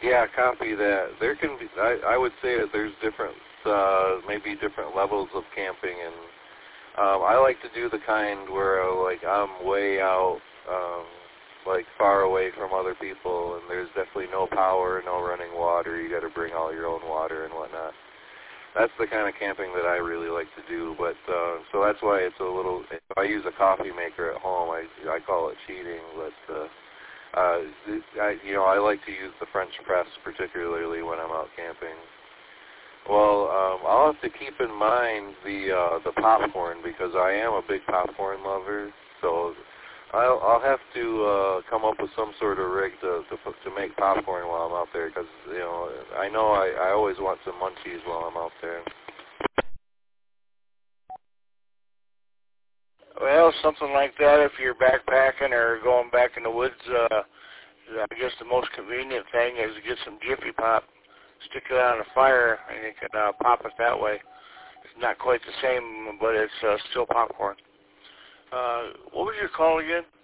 Yeah, copy that. There can be, I would say that there's different, maybe different levels of camping, and I like to do the kind where, like, I'm way out, like, far away from other people, and there's definitely no power, no running water. You got to bring all your own water and whatnot. That's the kind of camping that I really like to do, but, so that's why it's a little, if I use a coffee maker at home, I call it cheating, but, I like to use the French press, particularly when I'm out camping. Well, I'll have to keep in mind the popcorn, because I am a big popcorn lover. So I'll have to come up with some sort of rig to make popcorn while I'm out there, because I know I always want some munchies while I'm out there. Well, something like that, if you're backpacking or going back in the woods, I guess the most convenient thing is to get some Jiffy Pop, stick it on a fire, and you can pop it that way. It's not quite the same, but it's still popcorn. What was your call again?